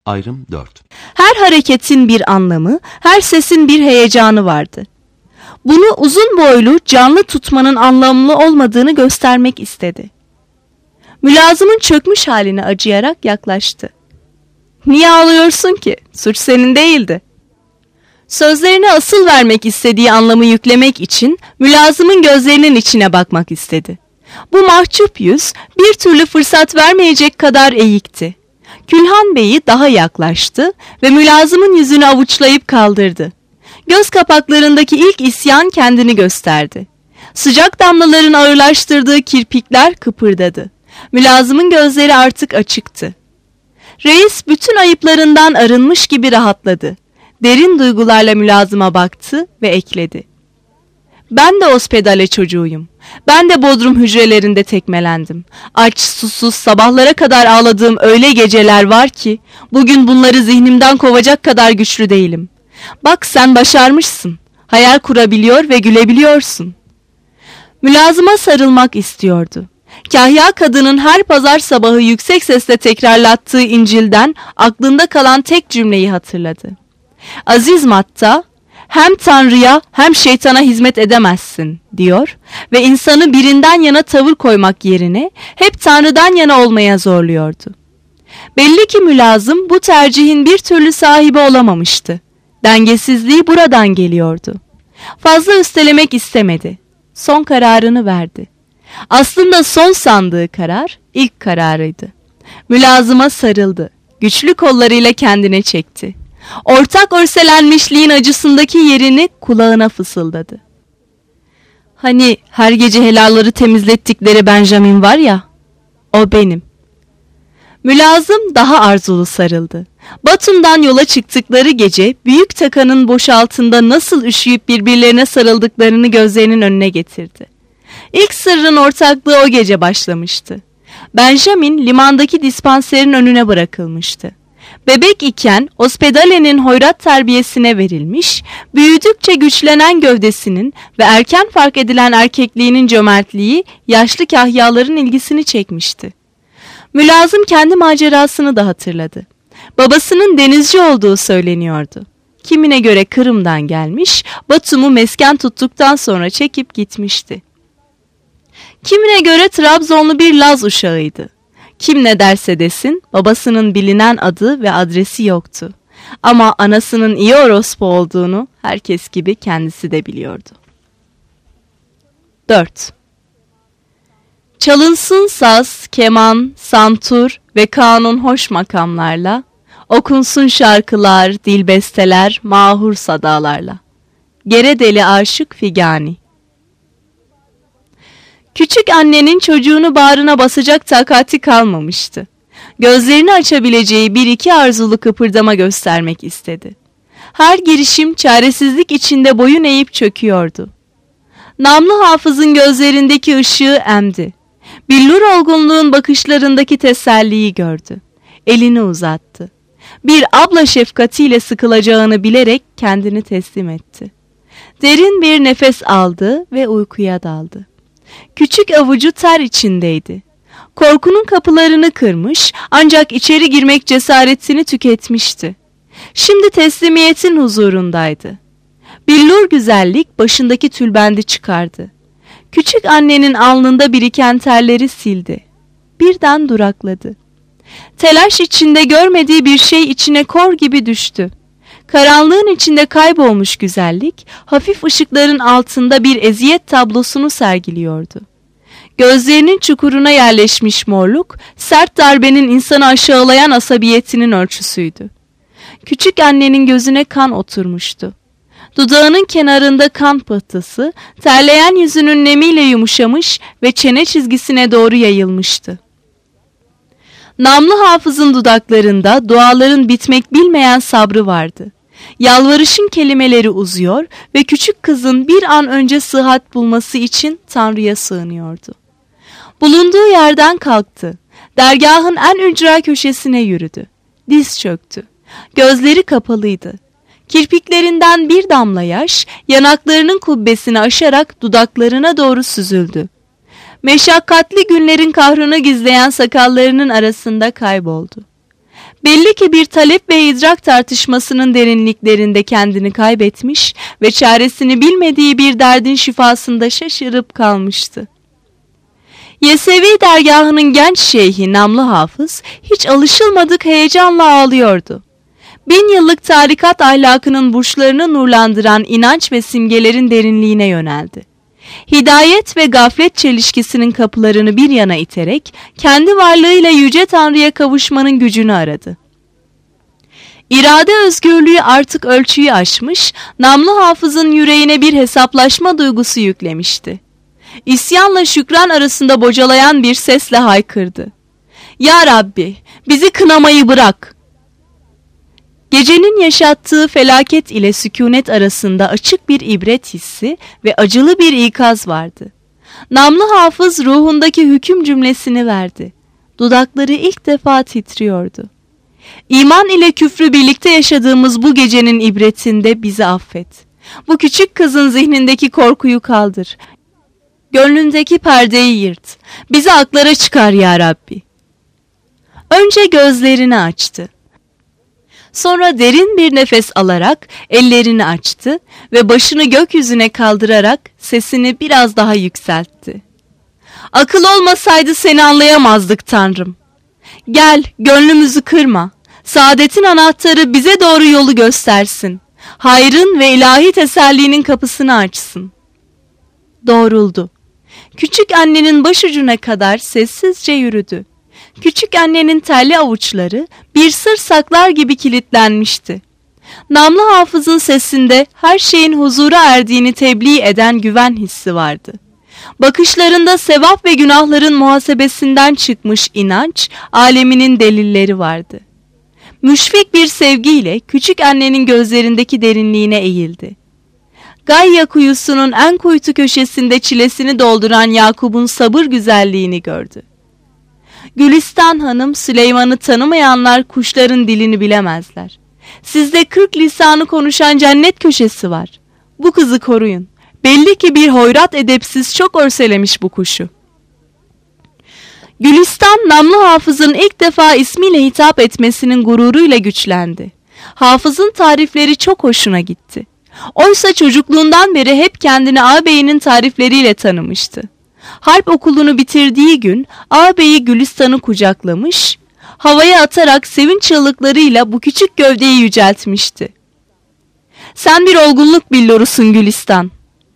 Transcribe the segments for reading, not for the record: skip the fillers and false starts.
Ayrım 4. Her hareketin bir anlamı, her sesin bir heyecanı vardı. Bunu uzun boylu, canlı tutmanın anlamlı olmadığını göstermek istedi. Mülazımın çökmüş haline acıyarak yaklaştı. "Niye ağlıyorsun ki? Suç senin değildi." Sözlerine asıl vermek istediği anlamı yüklemek için mülazımın gözlerinin içine bakmak istedi. Bu mahcup yüz bir türlü fırsat vermeyecek kadar eğikti. Külhan Bey'i daha yaklaştı ve mülazımın yüzünü avuçlayıp kaldırdı. Göz kapaklarındaki ilk isyan kendini gösterdi. Sıcak damlaların ağırlaştırdığı kirpikler kıpırdadı. Mülazımın gözleri artık açıktı. Reis bütün ayıplarından arınmış gibi rahatladı. Derin duygularla mülazıma baktı ve ekledi. "Ben de ospedale çocuğuyum. Ben de bodrum hücrelerinde tekmelendim. Aç, susuz, sabahlara kadar ağladığım öyle geceler var ki bugün bunları zihnimden kovacak kadar güçlü değilim. Bak sen başarmışsın. Hayal kurabiliyor ve gülebiliyorsun." Mülazıma sarılmak istiyordu. Kahya kadının her pazar sabahı yüksek sesle tekrarlattığı İncil'den aklında kalan tek cümleyi hatırladı. Aziz Matta, "Hem Tanrı'ya hem şeytana hizmet edemezsin," diyor ve insanı birinden yana tavır koymak yerine hep Tanrı'dan yana olmaya zorluyordu. Belli ki mülazım bu tercihin bir türlü sahibi olamamıştı. Dengesizliği buradan geliyordu. Fazla üstelemek istemedi. Son kararını verdi. Aslında son sandığı karar ilk kararıydı. Mülazıma sarıldı. Güçlü kollarıyla kendine çekti. Ortak örselenmişliğin acısındaki yerini kulağına fısıldadı. "Hani her gece helalları temizlettikleri Benjamin var ya, o benim." Mülazım daha arzulu sarıldı. Batum'dan yola çıktıkları gece büyük takanın boşaltında nasıl üşüyüp birbirlerine sarıldıklarını gözlerinin önüne getirdi. İlk sırrın ortaklığı o gece başlamıştı. Benjamin limandaki dispanserin önüne bırakılmıştı. Bebek iken ospedalenin hoyrat terbiyesine verilmiş, büyüdükçe güçlenen gövdesinin ve erken fark edilen erkekliğinin cömertliği yaşlı kahyaların ilgisini çekmişti. Mülazım kendi macerasını da hatırladı. Babasının denizci olduğu söyleniyordu. Kimine göre Kırım'dan gelmiş, Batum'u mesken tuttuktan sonra çekip gitmişti. Kimine göre Trabzonlu bir Laz uşağıydı. Kim ne derse desin, babasının bilinen adı ve adresi yoktu. Ama anasının iyi orospu olduğunu herkes gibi kendisi de biliyordu. 4. Çalınsın saz, keman, santur ve kanun hoş makamlarla, okunsun şarkılar, dilbesteler, mahur sadalarla. Geredeli aşık Figani. Küçük annenin çocuğunu bağrına basacak takati kalmamıştı. Gözlerini açabileceği bir iki arzulu kıpırdama göstermek istedi. Her girişim çaresizlik içinde boyun eğip çöküyordu. Namlı Hafız'ın gözlerindeki ışığı emdi. Billur olgunluğun bakışlarındaki teselliyi gördü. Elini uzattı. Bir abla şefkatiyle sıkılacağını bilerek kendini teslim etti. Derin bir nefes aldı ve uykuya daldı. Küçük avucu ter içindeydi. Korkunun kapılarını kırmış ancak içeri girmek cesaretini tüketmişti. Şimdi teslimiyetin huzurundaydı. Billur güzellik başındaki tülbendi çıkardı. Küçük annenin alnında biriken terleri sildi. Birden durakladı. Telaş içinde görmediği bir şey içine kor gibi düştü. Karanlığın içinde kaybolmuş güzellik, hafif ışıkların altında bir eziyet tablosunu sergiliyordu. Gözlerinin çukuruna yerleşmiş morluk, sert darbenin insanı aşağılayan asabiyetinin ölçüsüydü. Küçük annenin gözüne kan oturmuştu. Dudağının kenarında kan pıhtısı, terleyen yüzünün nemiyle yumuşamış ve çene çizgisine doğru yayılmıştı. Namlı Hafız'ın dudaklarında duaların bitmek bilmeyen sabrı vardı. Yalvarışın kelimeleri uzuyor ve küçük kızın bir an önce sıhhat bulması için Tanrı'ya sığınıyordu. Bulunduğu yerden kalktı. Dergahın en ücra köşesine yürüdü. Diz çöktü. Gözleri kapalıydı. Kirpiklerinden bir damla yaş yanaklarının kubbesini aşarak dudaklarına doğru süzüldü. Meşakkatli günlerin kahrını gizleyen sakallarının arasında kayboldu. Belli ki bir talep ve idrak tartışmasının derinliklerinde kendini kaybetmiş ve çaresini bilmediği bir derdin şifasında şaşırıp kalmıştı. Yesevi dergahının genç şeyhi Namlı Hafız hiç alışılmadık heyecanla ağlıyordu. 1000 yıllık tarikat ahlakının burçlarını nurlandıran inanç ve simgelerin derinliğine yöneldi. Hidayet ve gaflet çelişkisinin kapılarını bir yana iterek kendi varlığıyla Yüce Tanrı'ya kavuşmanın gücünü aradı. İrade özgürlüğü artık ölçüyü aşmış, Namlı Hafız'ın yüreğine bir hesaplaşma duygusu yüklemişti. İsyanla şükran arasında bocalayan bir sesle haykırdı. "Ya Rabbi, bizi kınamayı bırak!" Gecenin yaşattığı felaket ile sükûnet arasında açık bir ibret hissi ve acılı bir ikaz vardı. Namlı Hafız ruhundaki hüküm cümlesini verdi. Dudakları ilk defa titriyordu. İman ile küfrü birlikte yaşadığımız bu gecenin ibretinde bizi affet. Bu küçük kızın zihnindeki korkuyu kaldır. Gönlündeki perdeyi yırt. Bizi aklara çıkar ya Rabbi. Önce gözlerini açtı. Sonra derin bir nefes alarak ellerini açtı ve başını gökyüzüne kaldırarak sesini biraz daha yükseltti. "Akıl olmasaydı seni anlayamazdık Tanrım. Gel, gönlümüzü kırma. Saadetin anahtarı bize doğru yolu göstersin. Hayrın ve ilahi tesellinin kapısını açsın." Doğruldu. Küçük annenin başucuna kadar sessizce yürüdü. Küçük annenin terli avuçları bir sır saklar gibi kilitlenmişti. Namlı Hafız'ın sesinde her şeyin huzura erdiğini tebliğ eden güven hissi vardı. Bakışlarında sevap ve günahların muhasebesinden çıkmış inanç aleminin delilleri vardı. Müşfik bir sevgiyle küçük annenin gözlerindeki derinliğine eğildi. Gayya kuyusunun en kuytu köşesinde çilesini dolduran Yakup'un sabır güzelliğini gördü. Gülistan Hanım, Süleyman'ı tanımayanlar kuşların dilini bilemezler. Sizde 40 lisanı konuşan cennet köşesi var. Bu kızı koruyun. Belli ki bir hoyrat edepsiz çok örselemiş bu kuşu. Gülistan, Namlı Hafız'ın ilk defa ismiyle hitap etmesinin gururuyla güçlendi. Hafız'ın tarifleri çok hoşuna gitti. Oysa çocukluğundan beri hep kendini ağabeyinin tarifleriyle tanımıştı. Harp okulunu bitirdiği gün ağabeyi Gülistan'ı kucaklamış, havaya atarak sevinç çığlıklarıyla bu küçük gövdeyi yüceltmişti. "Sen bir olgunluk billorusun Gülistan."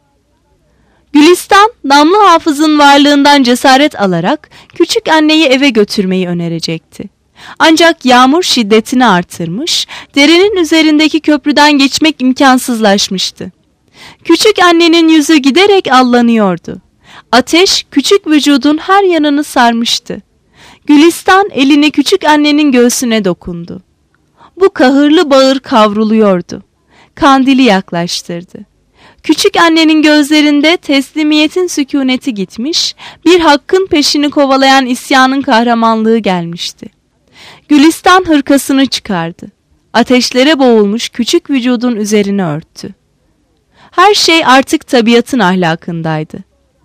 Gülistan, Namlı Hafız'ın varlığından cesaret alarak küçük anneyi eve götürmeyi önerecekti. Ancak yağmur şiddetini artırmış, derenin üzerindeki köprüden geçmek imkansızlaşmıştı. Küçük annenin yüzü giderek allanıyordu. Ateş küçük vücudun her yanını sarmıştı. Gülistan elini küçük annenin göğsüne dokundu. Bu kahırlı bağır kavruluyordu. Kandili yaklaştırdı. Küçük annenin gözlerinde teslimiyetin sükûneti gitmiş, bir hakkın peşini kovalayan isyanın kahramanlığı gelmişti. Gülistan hırkasını çıkardı. Ateşlere boğulmuş küçük vücudun üzerine örttü. Her şey artık tabiatın ahlakındaydı.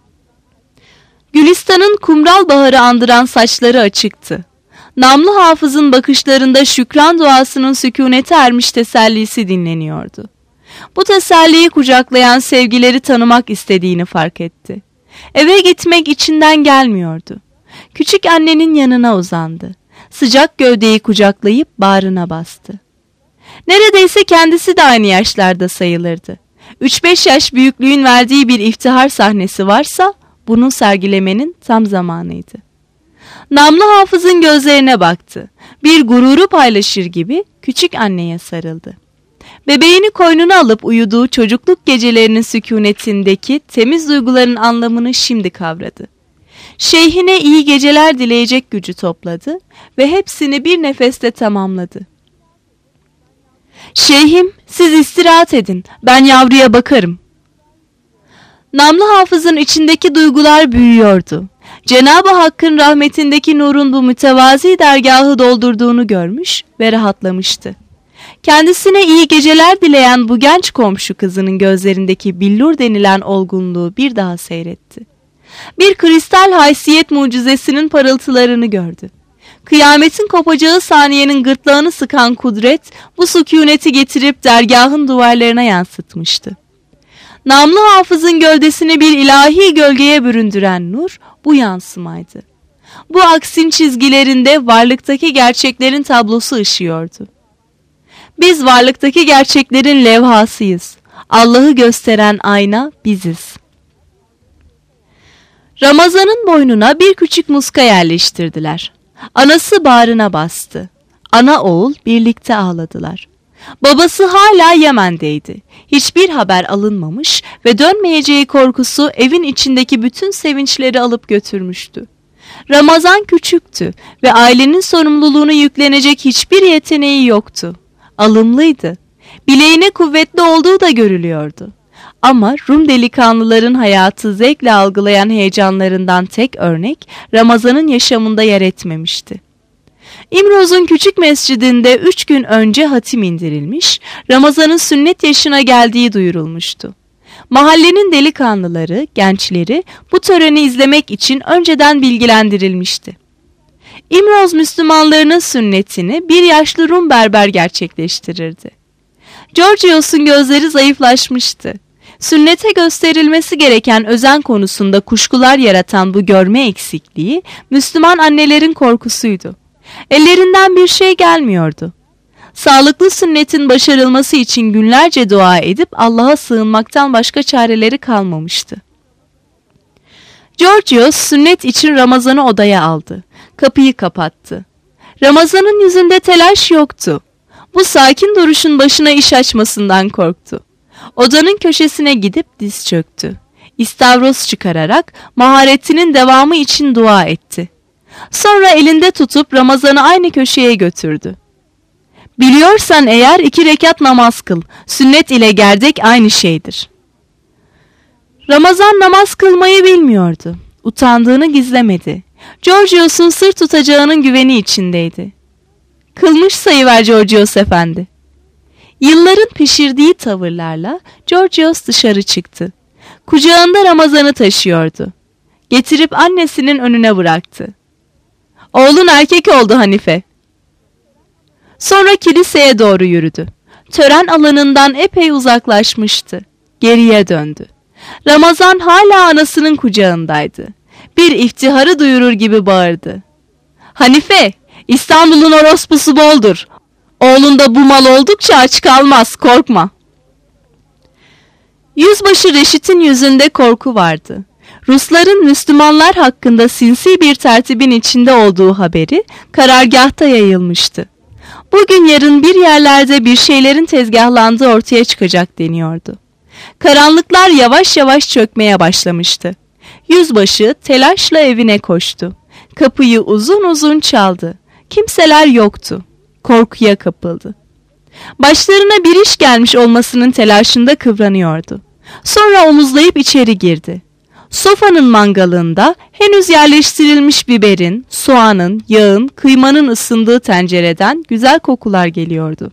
Gülistan'ın kumral baharı andıran saçları açıktı. Namlı Hafız'ın bakışlarında şükran duasının sükûnete ermiş tesellisi dinleniyordu. Bu teselliyi kucaklayan sevgileri tanımak istediğini fark etti. Eve gitmek içinden gelmiyordu. Küçük annenin yanına uzandı. Sıcak gövdeyi kucaklayıp bağrına bastı. Neredeyse kendisi de aynı yaşlarda sayılırdı. 3-5 yaş büyüklüğün verdiği bir iftihar sahnesi varsa bunu sergilemenin tam zamanıydı. Namlı Hafız'ın gözlerine baktı. Bir gururu paylaşır gibi küçük anneye sarıldı. Bebeğini koynuna alıp uyuduğu çocukluk gecelerinin sükûnetindeki temiz duyguların anlamını şimdi kavradı. Şeyhine iyi geceler dileyecek gücü topladı ve hepsini bir nefeste tamamladı. "Şeyhim, siz istirahat edin, ben yavruya bakarım." Namlı Hafız'ın içindeki duygular büyüyordu. Cenab-ı Hakk'ın rahmetindeki nurun bu mütevazi dergahı doldurduğunu görmüş ve rahatlamıştı. Kendisine iyi geceler dileyen bu genç komşu kızının gözlerindeki billur denilen olgunluğu bir daha seyretti. Bir kristal haysiyet mucizesinin parıltılarını gördü. Kıyametin kopacağı saniyenin gırtlağını sıkan kudret bu sükuneti getirip dergahın duvarlarına yansıtmıştı. Namlı Hafız'ın gövdesini bir ilahi gölgeye büründüren nur bu yansımaydı. Bu aksin çizgilerinde varlıktaki gerçeklerin tablosu ışıyordu. Biz varlıktaki gerçeklerin levhasıyız. Allah'ı gösteren ayna biziz. Ramazan'ın boynuna bir küçük muska yerleştirdiler. Anası bağrına bastı. Ana oğul birlikte ağladılar. Babası hala Yemen'deydi. Hiçbir haber alınmamış ve dönmeyeceği korkusu evin içindeki bütün sevinçleri alıp götürmüştü. Ramazan küçüktü ve ailenin sorumluluğunu yüklenecek hiçbir yeteneği yoktu. Alımlıydı. Bileğine kuvvetli olduğu da görülüyordu. Ama Rum delikanlıların hayatı zevkle algılayan heyecanlarından tek örnek Ramazan'ın yaşamında yer etmemişti. İmroz'un küçük mescidinde 3 gün önce hatim indirilmiş, Ramazan'ın sünnet yaşına geldiği duyurulmuştu. Mahallenin delikanlıları, gençleri bu töreni izlemek için önceden bilgilendirilmişti. İmroz Müslümanlarının sünnetini bir yaşlı Rum berber gerçekleştirirdi. Georgios'un gözleri zayıflaşmıştı. Sünnete gösterilmesi gereken özen konusunda kuşkular yaratan bu görme eksikliği Müslüman annelerin korkusuydu. Ellerinden bir şey gelmiyordu. Sağlıklı sünnetin başarılması için günlerce dua edip Allah'a sığınmaktan başka çareleri kalmamıştı. Georgios sünnet için Ramazan'ı odaya aldı. Kapıyı kapattı. Ramazan'ın yüzünde telaş yoktu. Bu sakin duruşun başına iş açmasından korktu. Odanın köşesine gidip diz çöktü. İstavros çıkararak maharetinin devamı için dua etti. Sonra elinde tutup Ramazan'ı aynı köşeye götürdü. Biliyorsan eğer 2 rekat namaz kıl. Sünnet ile gerdek aynı şeydir. Ramazan namaz kılmayı bilmiyordu. Utandığını gizlemedi. Georgios'un sır tutacağının güveni içindeydi. Kılmış sayıver Georgios efendi. Yılların pişirdiği tavırlarla Georgios dışarı çıktı. Kucağında Ramazan'ı taşıyordu. Getirip annesinin önüne bıraktı. Oğlun erkek oldu Hanife. Sonra kiliseye doğru yürüdü. Tören alanından epey uzaklaşmıştı. Geriye döndü. Ramazan hala anasının kucağındaydı. Bir iftiharı duyurur gibi bağırdı. Hanife, İstanbul'un orospusu boldur. Oğlunda bu mal oldukça aç kalmaz, korkma. Yüzbaşı Reşit'in yüzünde korku vardı. Rusların Müslümanlar hakkında sinsi bir tertibin içinde olduğu haberi karargâhta yayılmıştı. Bugün yarın bir yerlerde bir şeylerin tezgahlandığı ortaya çıkacak deniyordu. Karanlıklar yavaş yavaş çökmeye başlamıştı. Yüzbaşı telaşla evine koştu. Kapıyı uzun uzun çaldı. Kimseler yoktu. Korkuya kapıldı. Başlarına bir iş gelmiş olmasının telaşında kıvranıyordu. Sonra omuzlayıp içeri girdi. Sofanın mangalında henüz yerleştirilmiş biberin, soğanın, yağın, kıymanın ısındığı tencereden güzel kokular geliyordu.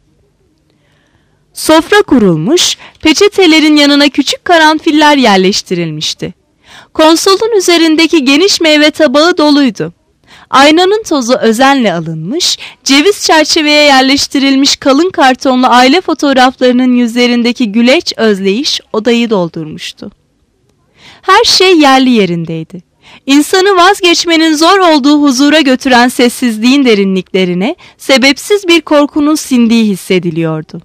Sofra kurulmuş, peçetelerin yanına küçük karanfiller yerleştirilmişti. Konsolun üzerindeki geniş meyve tabağı doluydu. Aynanın tozu özenle alınmış, ceviz çerçeveye yerleştirilmiş kalın kartonlu aile fotoğraflarının yüzlerindeki güleç özleyiş odayı doldurmuştu. Her şey yerli yerindeydi. İnsanı vazgeçmenin zor olduğu huzura götüren sessizliğin derinliklerine sebepsiz bir korkunun sindiği hissediliyordu.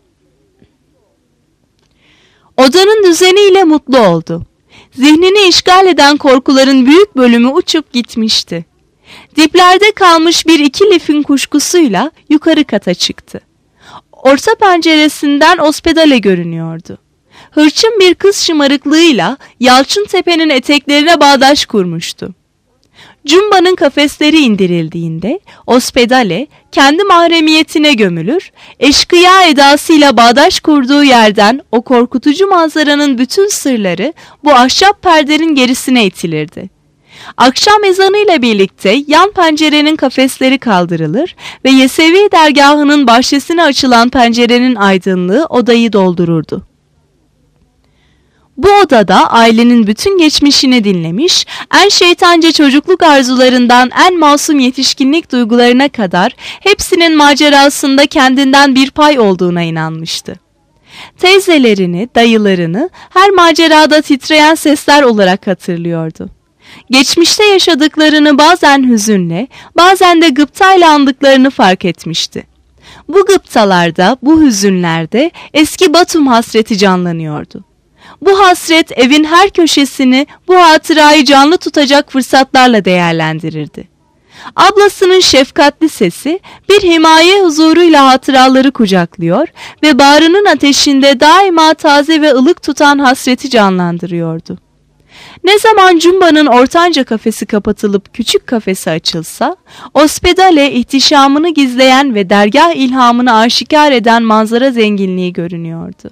Odanın düzeniyle mutlu oldu. Zihnini işgal eden korkuların büyük bölümü uçup gitmişti. Diplerde kalmış bir iki lifin kuşkusuyla yukarı kata çıktı. Orta penceresinden Ospedale görünüyordu. Hırçın bir kız şımarıklığıyla Yalçıntepe'nin eteklerine bağdaş kurmuştu. Cumba'nın kafesleri indirildiğinde Ospedale kendi mahremiyetine gömülür, eşkıya edasıyla bağdaş kurduğu yerden o korkutucu manzaranın bütün sırları bu ahşap perdenin gerisine itilirdi. Akşam ezanıyla birlikte yan pencerenin kafesleri kaldırılır ve Yesevi dergahının bahçesine açılan pencerenin aydınlığı odayı doldururdu. Bu odada ailenin bütün geçmişini dinlemiş, en şeytanca çocukluk arzularından en masum yetişkinlik duygularına kadar hepsinin macerasında kendinden bir pay olduğuna inanmıştı. Teyzelerini, dayılarını her macerada titreyen sesler olarak hatırlıyordu. Geçmişte yaşadıklarını bazen hüzünle, bazen de gıptayla andıklarını fark etmişti. Bu gıptalarda, bu hüzünlerde eski Batum hasreti canlanıyordu. Bu hasret evin her köşesini bu hatırayı canlı tutacak fırsatlarla değerlendirirdi. Ablasının şefkatli sesi bir himaye huzuruyla hatıraları kucaklıyor ve bağrının ateşinde daima taze ve ılık tutan hasreti canlandırıyordu. Ne zaman Cumba'nın ortanca kafesi kapatılıp küçük kafesi açılsa, Ospedale ihtişamını gizleyen ve dergah ilhamını aşikar eden manzara zenginliği görünüyordu.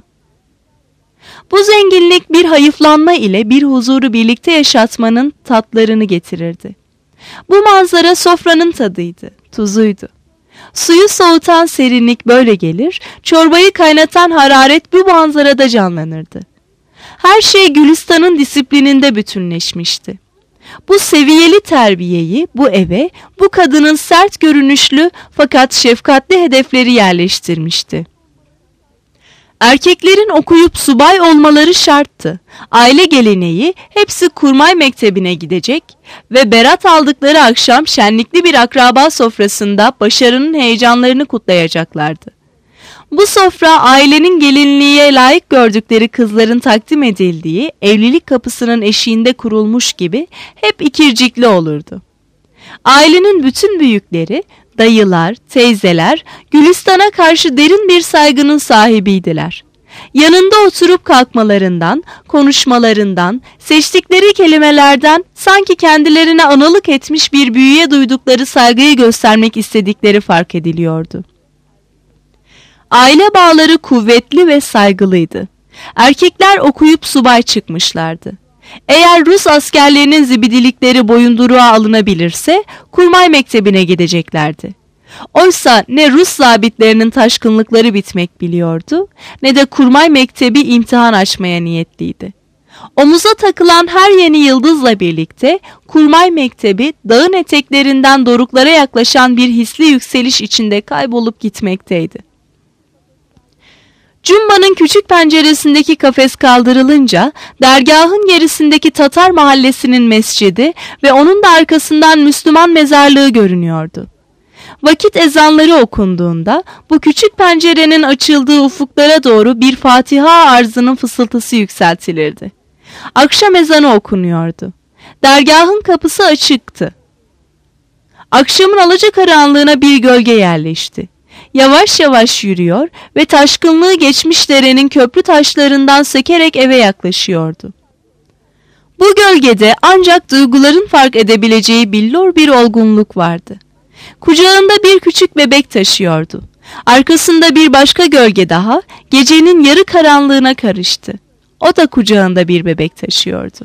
Bu zenginlik bir hayıflanma ile bir huzuru birlikte yaşatmanın tatlarını getirirdi. Bu manzara sofranın tadıydı, tuzuydu. Suyu soğutan serinlik böyle gelir, çorbayı kaynatan hararet bu manzarada canlanırdı. Her şey Gülistan'ın disiplininde bütünleşmişti. Bu seviyeli terbiyeyi bu eve, bu kadının sert görünüşlü fakat şefkatli hedefleri yerleştirmişti. Erkeklerin okuyup subay olmaları şarttı. Aile geleneği hepsi kurmay mektebine gidecek ve berat aldıkları akşam şenlikli bir akraba sofrasında başarının heyecanlarını kutlayacaklardı. Bu sofra ailenin gelinliğe layık gördükleri kızların takdim edildiği evlilik kapısının eşiğinde kurulmuş gibi hep ikircikli olurdu. Ailenin bütün büyükleri, dayılar, teyzeler Gülistan'a karşı derin bir saygının sahibiydiler. Yanında oturup kalkmalarından, konuşmalarından, seçtikleri kelimelerden sanki kendilerine analık etmiş bir büyüye duydukları saygıyı göstermek istedikleri fark ediliyordu. Aile bağları kuvvetli ve saygılıydı. Erkekler okuyup subay çıkmışlardı. Eğer Rus askerlerinin zibidilikleri boyunduruğa alınabilirse kurmay mektebine gideceklerdi. Oysa ne Rus zabitlerinin taşkınlıkları bitmek biliyordu ne de kurmay mektebi imtihan açmaya niyetliydi. Omuza takılan her yeni yıldızla birlikte kurmay mektebi dağın eteklerinden doruklara yaklaşan bir hisli yükseliş içinde kaybolup gitmekteydi. Cumba'nın küçük penceresindeki kafes kaldırılınca dergahın gerisindeki Tatar mahallesinin mescidi ve onun da arkasından Müslüman mezarlığı görünüyordu. Vakit ezanları okunduğunda bu küçük pencerenin açıldığı ufuklara doğru bir Fatiha arzının fısıltısı yükseltilirdi. Akşam ezanı okunuyordu. Dergahın kapısı açıktı. Akşamın alacakaranlığına bir gölge yerleşti. Yavaş yavaş yürüyor ve taşkınlığı geçmiş derenin köprü taşlarından sekerek eve yaklaşıyordu. Bu gölgede ancak duyguların fark edebileceği billur bir olgunluk vardı. Kucağında bir küçük bebek taşıyordu. Arkasında bir başka gölge daha gecenin yarı karanlığına karıştı. O da kucağında bir bebek taşıyordu.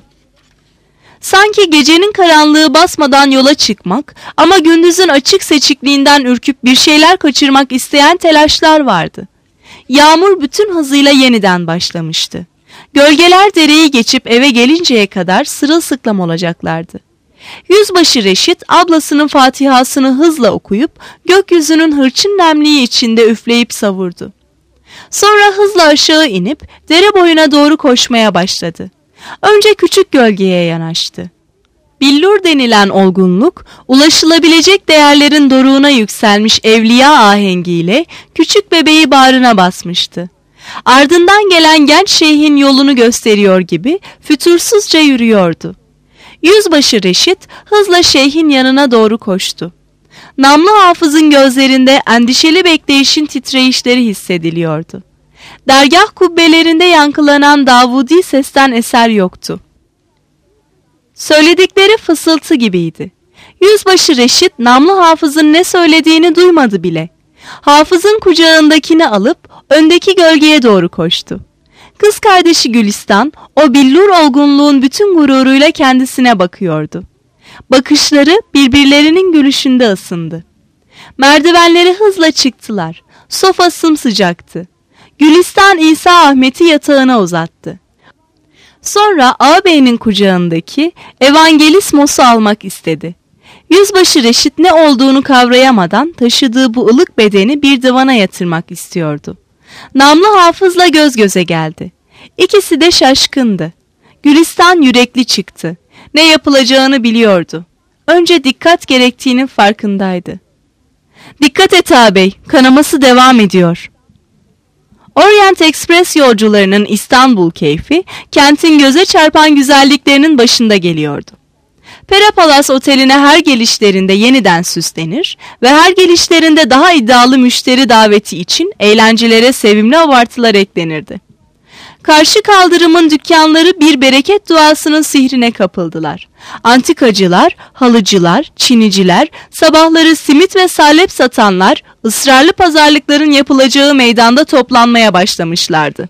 Sanki gecenin karanlığı basmadan yola çıkmak ama gündüzün açık seçikliğinden ürküp bir şeyler kaçırmak isteyen telaşlar vardı. Yağmur bütün hızıyla yeniden başlamıştı. Gölgeler dereyi geçip eve gelinceye kadar sırılsıklam olacaklardı. Yüzbaşı Reşit ablasının Fatihasını hızla okuyup gökyüzünün hırçın nemliği içinde üfleyip savurdu. Sonra hızla aşağı inip dere boyuna doğru koşmaya başladı. Önce küçük gölgeye yanaştı. Billur denilen olgunluk, ulaşılabilecek değerlerin doruğuna yükselmiş evliya ahengiyle küçük bebeği bağrına basmıştı. Ardından gelen genç şeyhin yolunu gösteriyor gibi fütursuzca yürüyordu. Yüzbaşı Reşit hızla şeyhin yanına doğru koştu. Namlı Hafız'ın gözlerinde endişeli bekleyişin titreyişleri hissediliyordu. Dergah kubbelerinde yankılanan Davudi sesten eser yoktu. Söyledikleri fısıltı gibiydi. Yüzbaşı Reşit Namlı Hafız'ın ne söylediğini duymadı bile. Hafız'ın kucağındakini alıp öndeki gölgeye doğru koştu. Kız kardeşi Gülistan o billur olgunluğun bütün gururuyla kendisine bakıyordu. Bakışları birbirlerinin gülüşünde ısındı. Merdivenleri hızla çıktılar. Sofa sımsıcaktı. Gülistan İsa Ahmet'i yatağına uzattı. Sonra ağabeyinin kucağındaki Evangelismos'u almak istedi. Yüzbaşı Reşit ne olduğunu kavrayamadan taşıdığı bu ılık bedeni bir divana yatırmak istiyordu. Namlı Hafız'la göz göze geldi. İkisi de şaşkındı. Gülistan yürekli çıktı. Ne yapılacağını biliyordu. Önce dikkat gerektiğinin farkındaydı. "Dikkat et ağabey, kanaması devam ediyor." Orient Express yolcularının İstanbul keyfi, kentin göze çarpan güzelliklerinin başında geliyordu. Pera Palace Oteli'ne her gelişlerinde yeniden süslenir ve her gelişlerinde daha iddialı müşteri daveti için eğlencelere sevimli abartılar eklenirdi. Karşı kaldırımın dükkanları bir bereket duasının sihrine kapıldılar. Antikacılar, halıcılar, çiniciler, sabahları simit ve salep satanlar ısrarlı pazarlıkların yapılacağı meydanda toplanmaya başlamışlardı.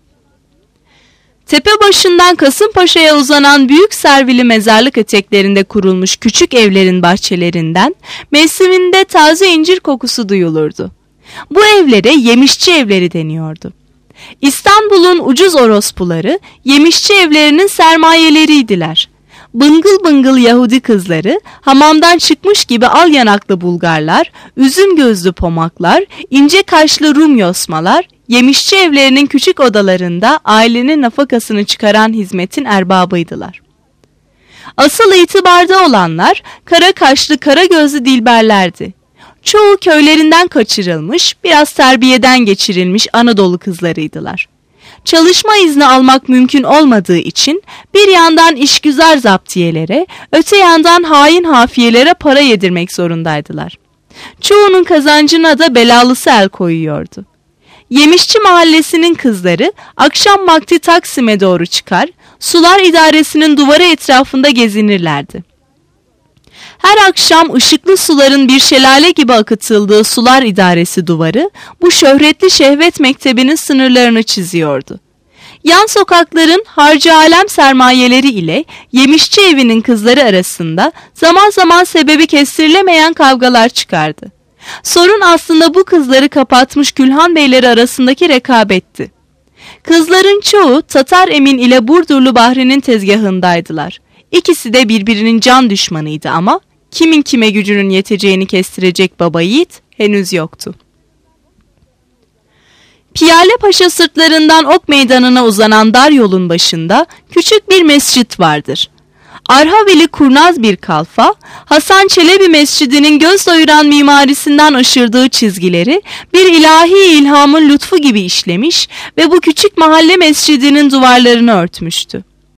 Tepe başından Kasımpaşa'ya uzanan büyük servili mezarlık eteklerinde kurulmuş küçük evlerin bahçelerinden mevsiminde taze incir kokusu duyulurdu. Bu evlere yemişçi evleri deniyordu. İstanbul'un ucuz orospuları yemişçi evlerinin sermayeleriydiler. Bıngıl bıngıl Yahudi kızları, hamamdan çıkmış gibi al yanaklı Bulgarlar, üzüm gözlü pomaklar, ince kaşlı Rum yosmalar, yemişçi evlerinin küçük odalarında ailenin nafakasını çıkaran hizmetin erbabıydılar. Asıl itibarda olanlar kara kaşlı kara gözlü dilberlerdi. Çoğu köylerinden kaçırılmış, biraz terbiyeden geçirilmiş Anadolu kızlarıydılar. Çalışma izni almak mümkün olmadığı için bir yandan işgüzar zaptiyelere, öte yandan hain hafiyelere para yedirmek zorundaydılar. Çoğunun kazancına da belalısı el koyuyordu. Yemişçi mahallesinin kızları akşam vakti Taksim'e doğru çıkar, sular idaresinin duvarı etrafında gezinirlerdi. Her akşam ışıklı suların bir şelale gibi akıtıldığı sular idaresi duvarı bu şöhretli şehvet mektebinin sınırlarını çiziyordu. Yan sokakların harcı alem sermayeleri ile yemişçi evinin kızları arasında zaman zaman sebebi kestirilemeyen kavgalar çıkardı. Sorun aslında bu kızları kapatmış Külhan beyleri arasındaki rekabetti. Kızların çoğu Tatar Emin ile Burdurlu Bahri'nin tezgahındaydılar. İkisi de birbirinin can düşmanıydı ama kimin kime gücünün yeteceğini kestirecek baba yiğit henüz yoktu. Piyale Paşa sırtlarından Ok Meydanı'na uzanan dar yolun başında küçük bir mescit vardır. Arhavili kurnaz bir kalfa, Hasan Çelebi Mescidi'nin göz doyuran mimarisinden aşırdığı çizgileri bir ilahi ilhamın lütfu gibi işlemiş ve bu küçük mahalle mescidinin duvarlarını örtmüştü.